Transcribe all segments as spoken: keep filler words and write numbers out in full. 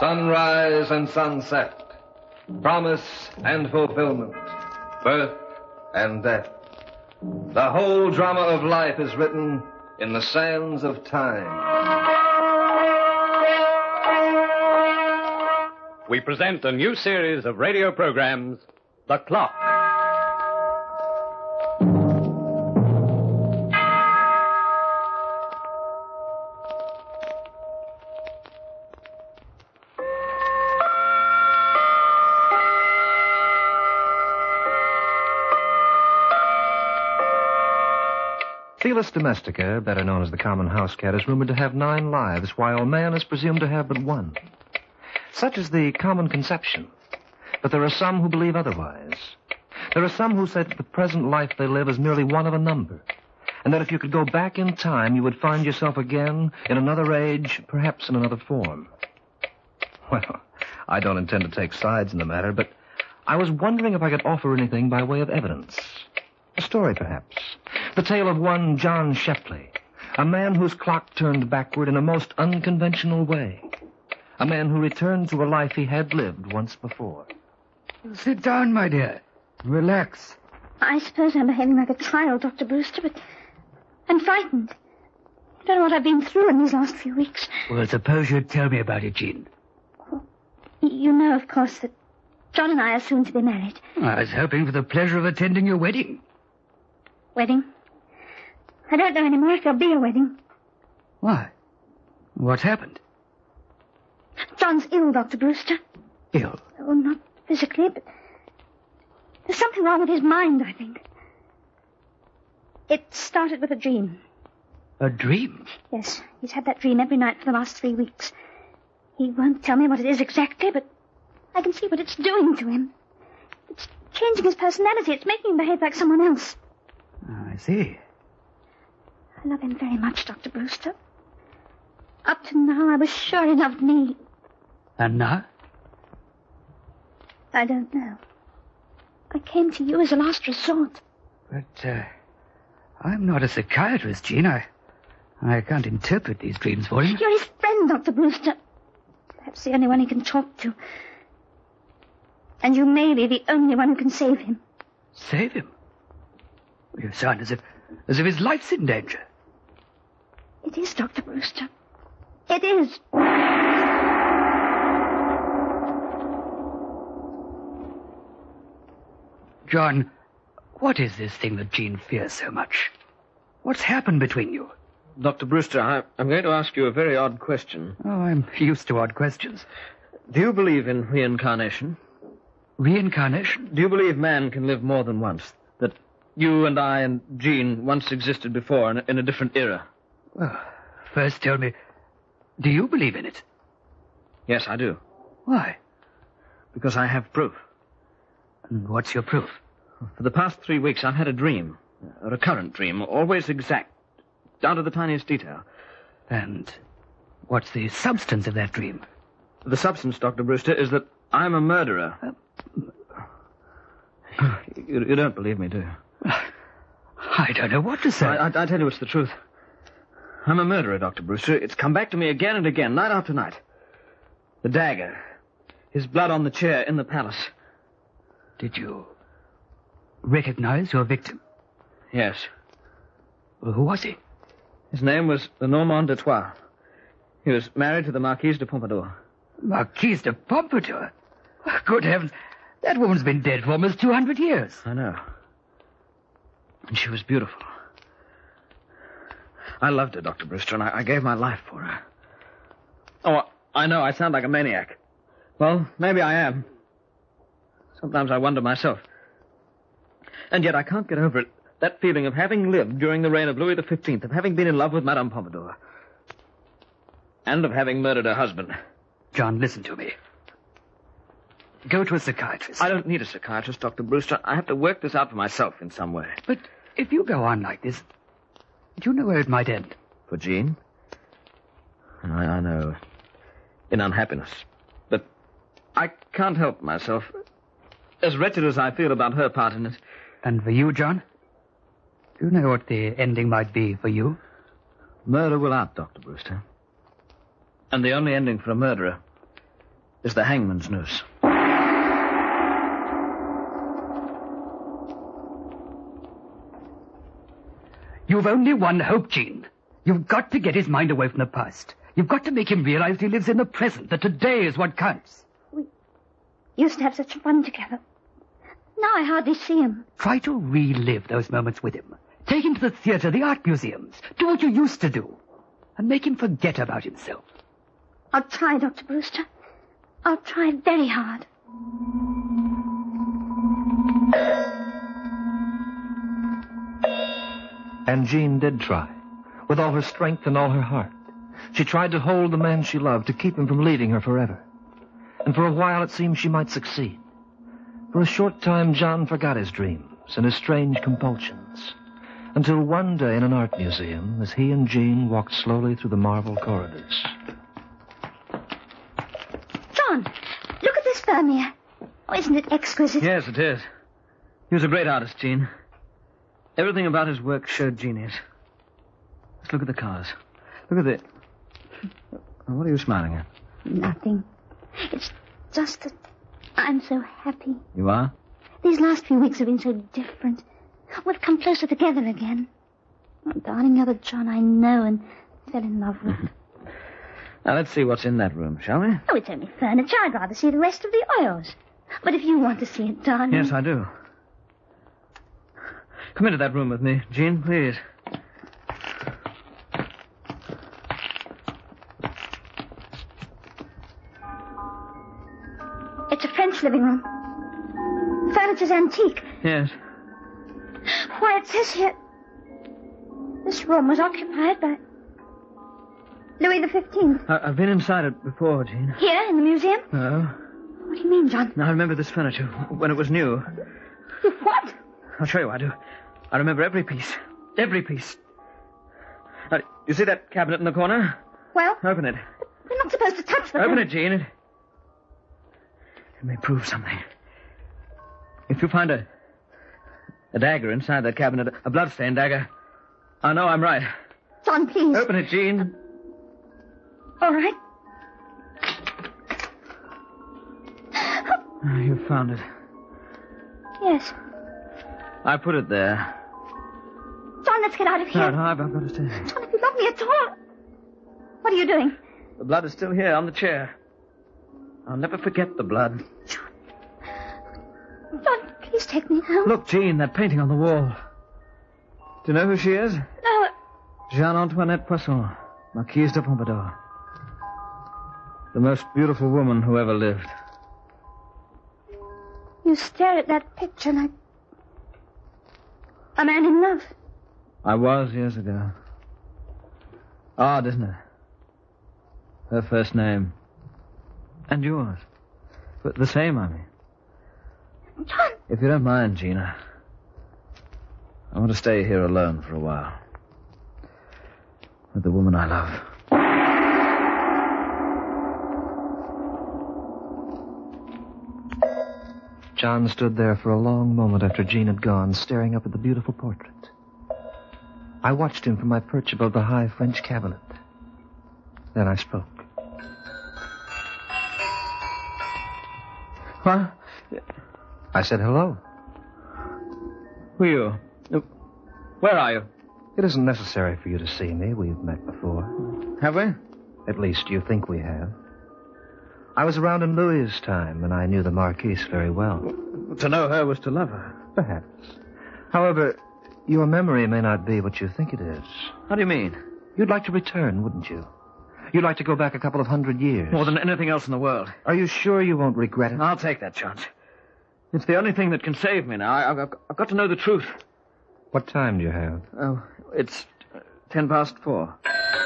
Sunrise and sunset, promise and fulfillment, birth and death. The whole drama of life is written in the sands of time. We present a new series of radio programs, The Clock. Felis domestica, better known as the common house cat, is rumored to have nine lives, while man is presumed to have but one. Such is the common conception. But there are some who believe otherwise. There are some who say that the present life they live is merely one of a number, and that if you could go back in time, you would find yourself again in another age, perhaps in another form. Well, I don't intend to take sides in the matter, but I was wondering if I could offer anything by way of evidence. A story, perhaps. The tale of one John Shepley, a man whose clock turned backward in a most unconventional way. A man who returned to a life he had lived once before. Sit down, my dear. Relax. I suppose I'm behaving like a child, Doctor Brewster, but I'm frightened. I don't know what I've been through in these last few weeks. Well, suppose you'd tell me about it, Jean. Well, you know, of course, that John and I are soon to be married. I was hoping for the pleasure of attending your wedding. Wedding? I don't know anymore if there'll be a wedding. Why? What happened? John's ill, Doctor Brewster. Ill? Oh, not physically, but there's something wrong with his mind, I think. It started with a dream. A dream? Yes, he's had that dream every night for the last three weeks. He won't tell me what it is exactly, but I can see what it's doing to him. It's changing his personality. It's making him behave like someone else. Oh, I see. I love him very much, Doctor Brewster. Up to now, I was sure he loved me. And now? I don't know. I came to you as a last resort. But, uh, I'm not a psychiatrist, Jean. I, I can't interpret these dreams for him. You're his friend, Doctor Brewster. Perhaps the only one he can talk to. And you may be the only one who can save him. Save him? You sound as if, as if his life's in danger. It is, Doctor Brewster. It is. John, what is this thing that Jean fears so much? What's happened between you? Doctor Brewster, I, I'm going to ask you a very odd question. Oh, I'm used to odd questions. Do you believe in reincarnation? Reincarnation? Do you believe man can live more than once? That you and I and Jean once existed before in a, in a different era? Well, first tell me, do you believe in it? Yes, I do. Why? Because I have proof. And what's your proof? For the past three weeks, I've had a dream. A recurrent dream, always exact, down to the tiniest detail. And what's the substance of that dream? The substance, Doctor Brewster, is that I'm a murderer. Uh, you, you don't believe me, do you? I don't know what to say. I, I, I tell you it's the truth. I'm a murderer, Doctor Brewster. It's come back to me again and again, night after night. The dagger. His blood on the chair in the palace. Did you recognize your victim? Yes. Well, who was he? His name was the Normand de Troyes. He was married to the Marquise de Pompadour. Marquise de Pompadour? Good heavens. That woman's been dead for almost two hundred years. I know. And she was beautiful. I loved her, Doctor Brewster, and I, I gave my life for her. Oh, I know I sound like a maniac. Well, maybe I am. Sometimes I wonder myself. And yet I can't get over it. That feeling of having lived during the reign of Louis the Fifteenth, of having been in love with Madame Pompadour. And of having murdered her husband. John, listen to me. Go to a psychiatrist. I don't need a psychiatrist, Doctor Brewster. I have to work this out for myself in some way. But if you go on like this, do you know where it might end? For Jean? I, I know. In unhappiness. But I can't help myself. As wretched as I feel about her part in it. And for you, John? Do you know what the ending might be for you? Murder will out, Doctor Brewster. And the only ending for a murderer is the hangman's noose. You've only one hope, Jean. You've got to get his mind away from the past. You've got to make him realize he lives in the present, that today is what counts. We used to have such fun together. Now I hardly see him. Try to relive those moments with him. Take him to the theater, the art museums. Do what you used to do. And make him forget about himself. I'll try, Doctor Brewster. I'll try very hard. And Jean did try, with all her strength and all her heart. She tried to hold the man she loved, to keep him from leaving her forever. And for a while it seemed she might succeed. For a short time, John forgot his dreams and his strange compulsions, until one day in an art museum, as he and Jean walked slowly through the marble corridors. John, look at this Vermeer. Oh, isn't it exquisite? Yes, it is. He was a great artist, Jean. Everything about his work showed genius. Let's look at the cars. Look at it. What are you smiling at? Nothing. It's just that I'm so happy. You are? These last few weeks have been so different. We've come closer together again. Oh, darling, you're the John I know and fell in love with. Now, let's see what's in that room, shall we? Oh, it's only furniture. I'd rather see the rest of the oils. But if you want to see it, darling... Yes, I do. Come into that room with me, Jean, please. It's a French living room. The furniture's antique. Yes. Why, it says here... This room was occupied by... Louis the Fifteenth. I- I've been inside it before, Jean. Here, in the museum? No. What do you mean, John? Now, I remember this furniture when it was new. What? I'll show you I do. I remember every piece. Every piece. Now, you see that cabinet in the corner? Well? Open it. We're not supposed to touch the... Open it, Jean. It, it may prove something. If you find a... a dagger inside that cabinet, a bloodstained dagger, I know I'm right. John, please. Open it, Jean. All right. You found it. Yes. I put it there. John, let's get out of here. No, no, I've, I've got to stay. John, if you love me at all... What are you doing? The blood is still here on the chair. I'll never forget the blood. John, please take me home. Look, Jean, that painting on the wall. Do you know who she is? No. Jeanne-Antoinette Poisson, Marquise de Pompadour. The most beautiful woman who ever lived. You stare at that picture like... a man in love. I was years ago. Odd, isn't it? Her first name. And yours. But the same, I mean. John! If you don't mind, Gina, I want to stay here alone for a while. With the woman I love. John stood there for a long moment after Jean had gone, staring up at the beautiful portrait. I watched him from my perch above the high French cabinet. Then I spoke. What? I said hello. Who are you? Uh, Where are you? It isn't necessary for you to see me. We've met before. Have we? At least you think we have. I was around in Louis's time, and I knew the Marquise very well. To know her was to love her. Perhaps. However, your memory may not be what you think it is. How do you mean? You'd like to return, wouldn't you? You'd like to go back a couple of hundred years. More than anything else in the world. Are you sure you won't regret it? I'll take that chance. It's the only thing that can save me now. I, I've, I've got to know the truth. What time do you have? Oh, it's uh, ten past four.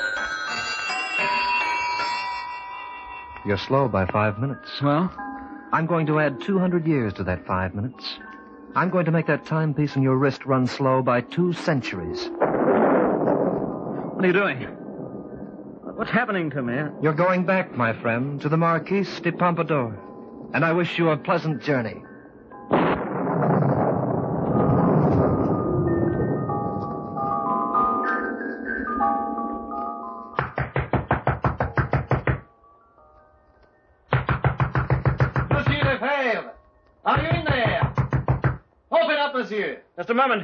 You're slow by five minutes. Well? I'm going to add two hundred years to that five minutes. I'm going to make that timepiece on your wrist run slow by two centuries. What are you doing? What's happening to me? You're going back, my friend, to the Marquise de Pompadour. And I wish you a pleasant journey. monsieur. Just a moment.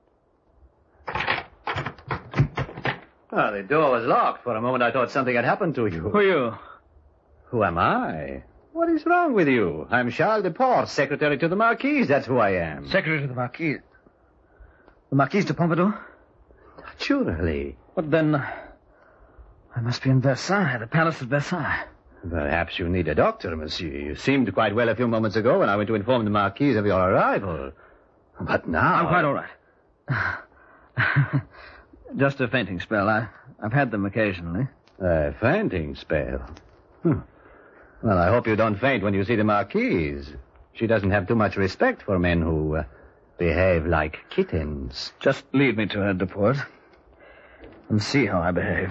Oh, the door was locked. For a moment, I thought something had happened to you. Who are you? Who am I? What is wrong with you? I'm Charles Deporte, secretary to the Marquise. That's who I am. Secretary to the Marquis. The Marquise de Pompadour? Naturally. But then, uh, I must be in Versailles, the palace at Versailles. Perhaps you need a doctor, monsieur. You seemed quite well a few moments ago when I went to inform the Marquise of your arrival. But now... I'm quite all right. Just a fainting spell. I, I've had them occasionally. A fainting spell? Hmm. Well, I hope you don't faint when you see the Marquise. She doesn't have too much respect for men who uh, behave like kittens. Just lead me to her, Deporte, and see how I behave.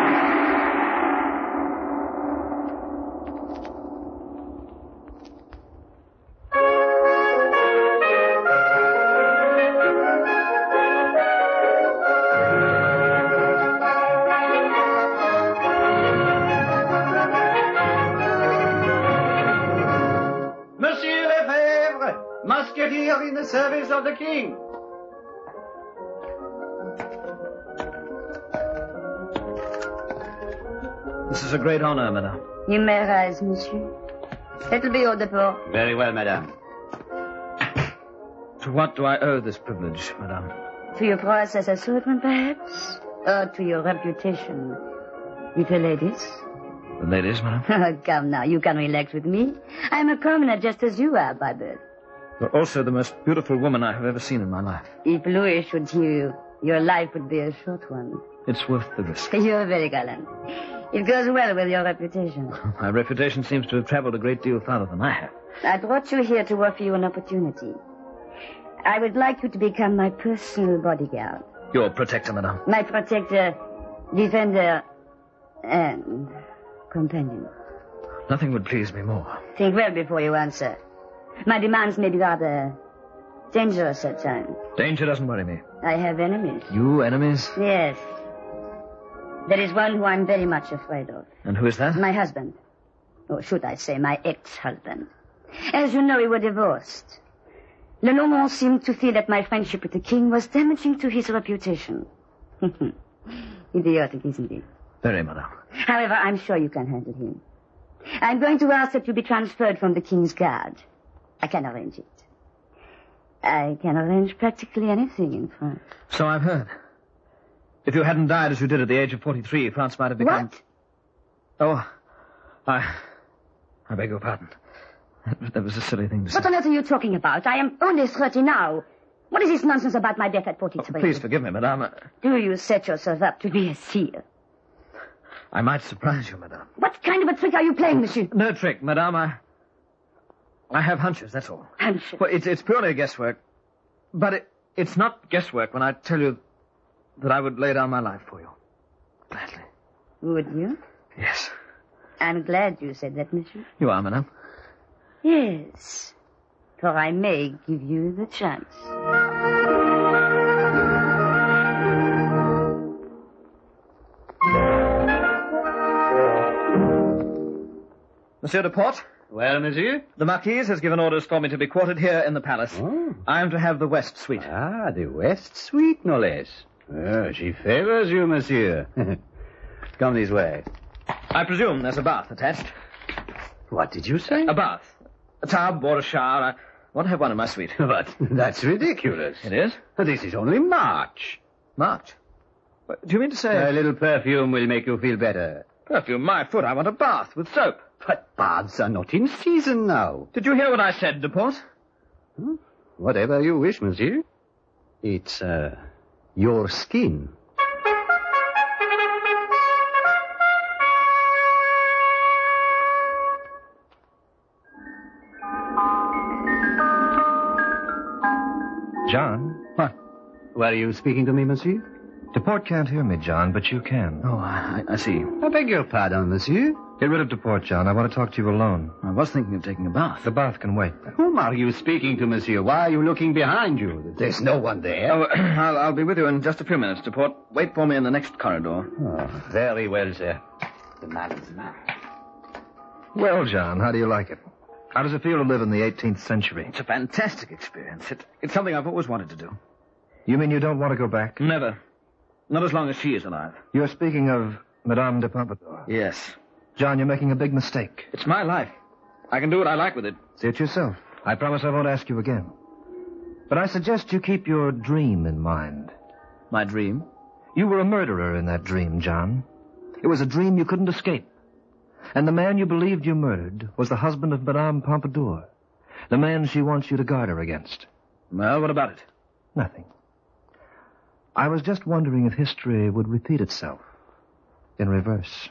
Monsieur Lefebvre, musketeer in the service of the king. This is a great honor, madame. You may rise, monsieur. It'll be au depot. Very well, madame. To what do I owe this privilege, madame? To your prowess as a swordsman, perhaps? Or to your reputation with the ladies? The ladies, madame? Come now, you can relax with me. I'm a commoner just as you are by birth. You're also the most beautiful woman I have ever seen in my life. If Louis should hear you, your life would be a short one. It's worth the risk. You're very gallant. It goes well with your reputation. My reputation seems to have traveled a great deal farther than I have. I brought you here to offer you an opportunity. I would like you to become my personal bodyguard. Your protector, madame. My protector, defender, and companion. Nothing would please me more. Think well before you answer. My demands may be rather dangerous at times. Danger doesn't worry me. I have enemies. You enemies? Yes. There is one who I'm very much afraid of. And who is that? My husband. Or should I say, my ex-husband. As you know, we were divorced. Lenormand seemed to feel that my friendship with the king was damaging to his reputation. Idiotic, isn't he? Very, madame. However, I'm sure you can handle him. I'm going to ask that you be transferred from the king's guard. I can arrange it. I can arrange practically anything in France. So I've heard. If you hadn't died as you did at the age of forty-three, France might have become... What? Oh, I... I beg your pardon. That, that was a silly thing to say. What on earth are you talking about? I am only thirty now. What is this nonsense about my death at forty-three? Oh, please forgive me, madame. Do you set yourself up to be a seer? I might surprise you, madame. What kind of a trick are you playing, monsieur? No trick, madame. I... I have hunches, that's all. Hunches? Well, it's, it's purely guesswork. But it, it's not guesswork when I tell you that I would lay down my life for you. Gladly. Would you? Yes. I'm glad you said that, monsieur. You are, madame. Yes. For I may give you the chance. Monsieur Deporte? Well, monsieur? The Marquise has given orders for me to be quartered here in the palace. Oh. I am to have the West Suite. Ah, the West Suite, no less. Oh, she favors you, monsieur. Come this way. I presume there's a bath attached. What did you say? A bath. A tub or a shower. I want to have one in my suite. But that's ridiculous. It is? This is only March. March? What, do you mean to say... A little perfume will make you feel better. Perfume, my foot. I want a bath with soap. But baths are not in season now. Did you hear what I said, Deporte? Hmm? Whatever you wish, monsieur. It's, uh, your skin. John? What? Were you speaking to me, monsieur? Deporte can't hear me, John, but you can. Oh, I, I see. I beg your pardon, monsieur. Get rid of Deporte, John. I want to talk to you alone. I was thinking of taking a bath. The bath can wait. Whom are you speaking to, monsieur? Why are you looking behind you? There's no one there. Oh, I'll, I'll be with you in just a few minutes, Deporte. Wait for me in the next corridor. Oh, very well, sir. The man is man. Well, John, how do you like it? How does it feel to live in the eighteenth century? It's a fantastic experience. It, it's something I've always wanted to do. You mean you don't want to go back? Never. Not as long as she is alive. You're speaking of Madame de Pompadour. Yes. John, you're making a big mistake. It's my life. I can do what I like with it. See it yourself. I promise I won't ask you again. But I suggest you keep your dream in mind. My dream? You were a murderer in that dream, John. It was a dream you couldn't escape. And the man you believed you murdered was the husband of Madame Pompadour. The man she wants you to guard her against. Well, what about it? Nothing. I was just wondering if history would repeat itself in reverse.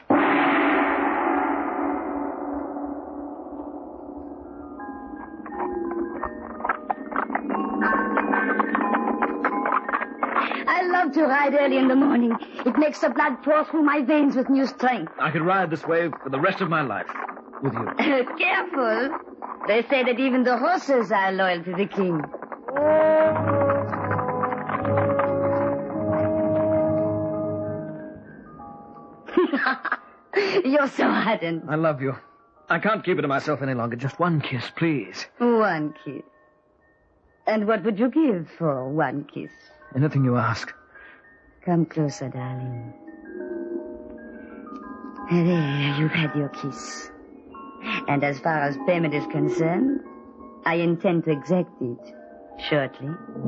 I love to ride early in the morning. It makes the blood pour through my veins with new strength. I could ride this way for the rest of my life. With you. Careful. They say that even the horses are loyal to the king. You're so ardent. I love you. I can't keep it to myself any longer. Just one kiss, please. One kiss. And what would you give for one kiss? Anything you ask. Come closer, darling. There, you've had your kiss. And as far as payment is concerned, I intend to exact it shortly.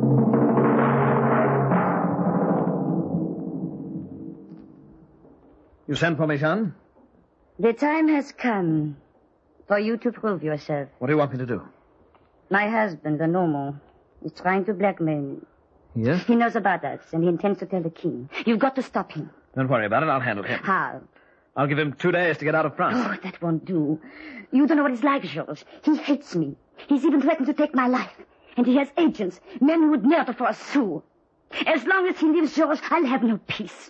You sent for me, Jean? The time has come for you to prove yourself. What do you want me to do? My husband, the Normal, is trying to blackmail me. Yes? He knows about us, and he intends to tell the king. You've got to stop him. Don't worry about it. I'll handle him. How? I'll give him two days to get out of France. Oh, that won't do. You don't know what he's like, Georges. He hates me. He's even threatened to take my life. And he has agents, men who would murder for a sou. As long as he lives, Georges, I'll have no peace.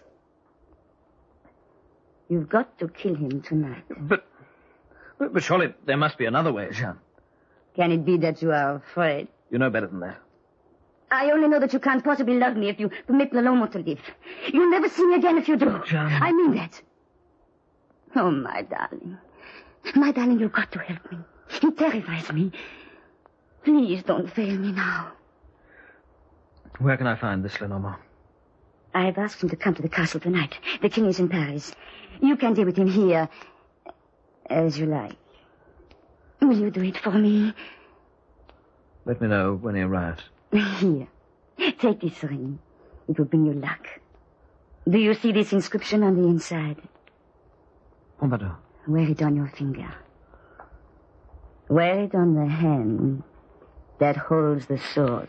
You've got to kill him tonight. But, but, but surely there must be another way, Jean. Can it be that you are afraid? You know better than that. I only know that you can't possibly love me if you permit Lalomo to live. You'll never see me again if you do. Jean. I mean that. Oh, my darling. My darling, you've got to help me. He terrifies me. Please don't fail me now. Where can I find this Lenormand? I've asked him to come to the castle tonight. The king is in Paris. You can deal with him here as you like. Will you do it for me? Let me know when he arrives. Here. Take this ring. It will bring you luck. Do you see this inscription on the inside? Pompadour. Wear it on your finger. Wear it on the hand that holds the sword.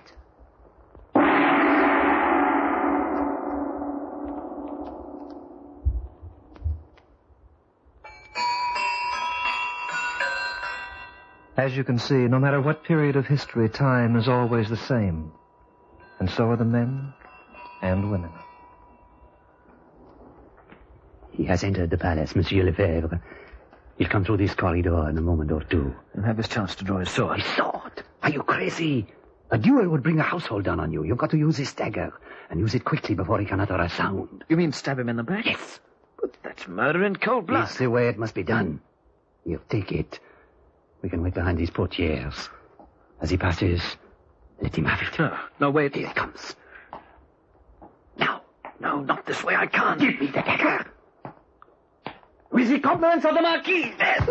As you can see, no matter what period of history, time is always the same. And so are the men and women. He has entered the palace, Monsieur Lefebvre. He'll come through this corridor in a moment or two. He'll have his chance to draw his sword. His sword? Are you crazy? A duel would bring a household down on you. You've got to use his dagger, and use it quickly before he can utter a sound. You mean stab him in the back? Yes. But that's murder in cold blood. It's the way it must be done. You take it. We can wait behind these portieres. As he passes, let him have it. No, no, wait. Here he comes. No, no, not this way. I can't. Give me the dagger. With the compliments of the Marquis.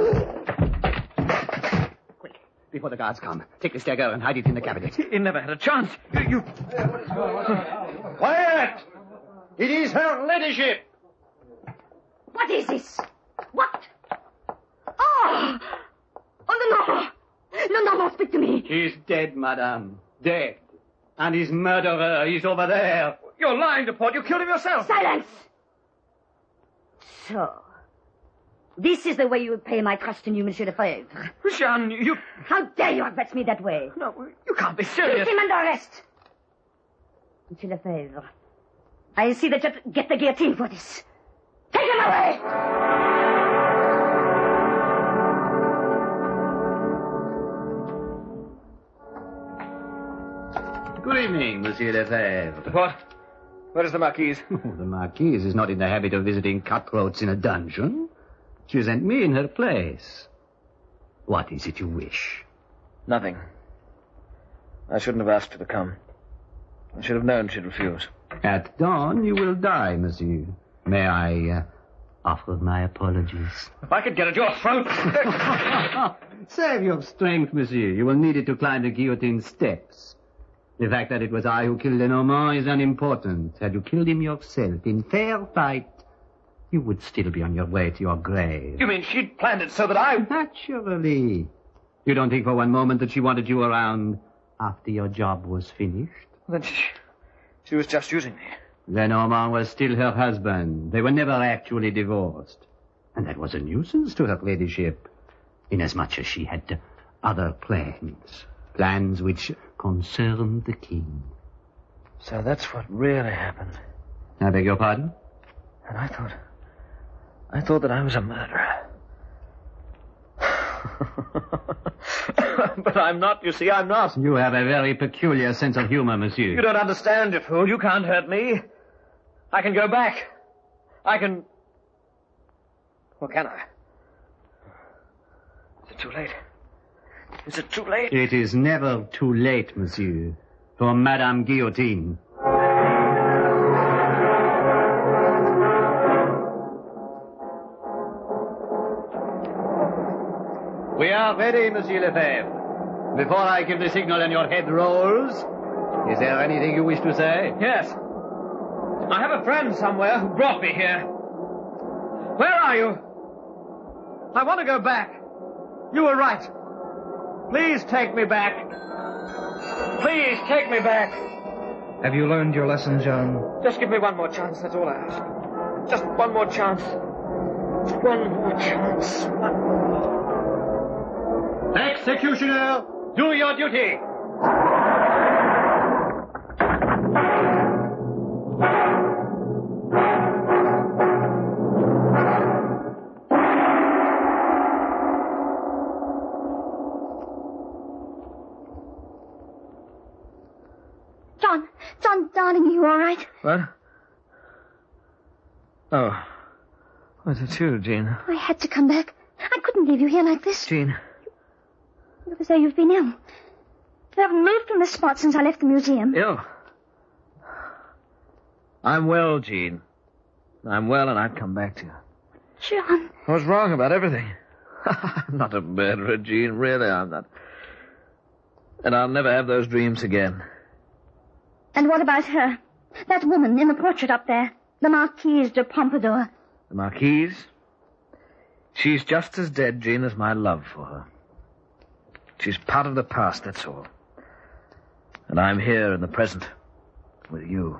Quick, before the guards come. Take this dagger and hide it in the cabinet. He never had a chance. You... you... Quiet! It is her ladyship. What is this? What? Oh! Oh, no, no. No, no, no, speak to me. He's dead, madame. Dead. And his murderer is over there. You're lying, Duport. You killed him yourself. Silence! So, this is the way you would pay my trust in you, Monsieur Lefebvre. Jean, you... How dare you address me that way? No, you can't be Put serious. him under arrest. Monsieur Lefebvre, I see that you have to get the guillotine for this. Take him away! Good evening, Monsieur Lefebvre. What? Where is the Marquise? Oh, the Marquise is not in the habit of visiting cutthroats in a dungeon. She sent me in her place. What is it you wish? Nothing. I shouldn't have asked her to come. I should have known she'd refuse. At dawn, you will die, monsieur. May I uh, offer my apologies? If I could get at your throat... Save your strength, monsieur. You will need it to climb the guillotine steps. The fact that it was I who killed Lenormand is unimportant. Had you killed him yourself in fair fight, you would still be on your way to your grave. You mean she'd planned it so that I... Naturally. You don't think for one moment that she wanted you around after your job was finished? Then she... She was just using me. Lenormand was still her husband. They were never actually divorced. And that was a nuisance to her ladyship, inasmuch as she had other plans. Plans which concerned the king. So that's what really happened. I beg your pardon? And I thought... I thought that I was a murderer. But I'm not, you see, I'm not. You have a very peculiar sense of humor, monsieur. You don't understand, you fool. You can't hurt me. I can go back. I can... Or can I? Is it too late? Is it too late? It is never too late, monsieur, for Madame Guillotine. We are ready, Monsieur Lefebvre. Before I give the signal and your head rolls, is there anything you wish to say? Yes. I have a friend somewhere who brought me here. Where are you? I want to go back. You were right. Please take me back. Please take me back. Have you learned your lesson, John? Just give me one more chance, that's all I ask. Just one more chance. One more chance. One more. Executioner, do your duty. John, John, darling, are you all right? What? Oh. Was it you, Jean? I had to come back. I couldn't leave you here like this. Jean. You look as though you've been ill. You haven't moved from this spot since I left the museum. Ill? I'm well, Jean. I'm well, and I'd come back to you. John. I was wrong about everything. I'm not a murderer, Jean. Really, I'm not. And I'll never have those dreams again. And what about her? That woman in the portrait up there. The Marquise de Pompadour. The Marquise? She's just as dead, Jean, as my love for her. She's part of the past, that's all. And I'm here in the present with you.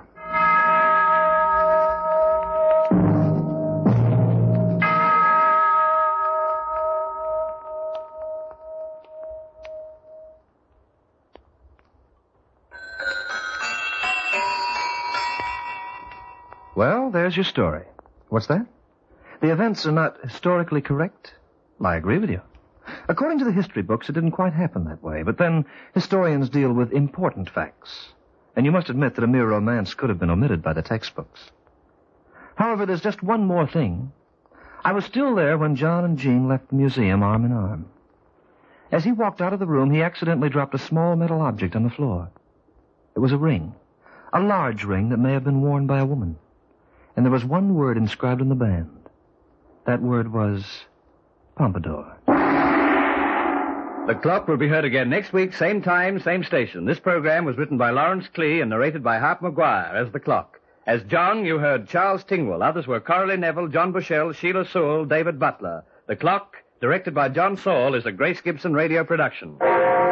Well, there's your story. What's that? The events are not historically correct? I agree with you. According to the history books, it didn't quite happen that way. But then historians deal with important facts. And you must admit that a mere romance could have been omitted by the textbooks. However, there's just one more thing. I was still there when John and Jean left the museum arm in arm. As he walked out of the room, he accidentally dropped a small metal object on the floor. It was a ring. A large ring that may have been worn by a woman. And there was one word inscribed on the band. That word was Pompadour. The Clock will be heard again next week, same time, same station. This program was written by Lawrence Klee and narrated by Hart McGuire as The Clock. As John, you heard Charles Tingwell. Others were Coralie Neville, John Bushell, Sheila Sewell, David Butler. The Clock, directed by John Saul, is a Grace Gibson radio production.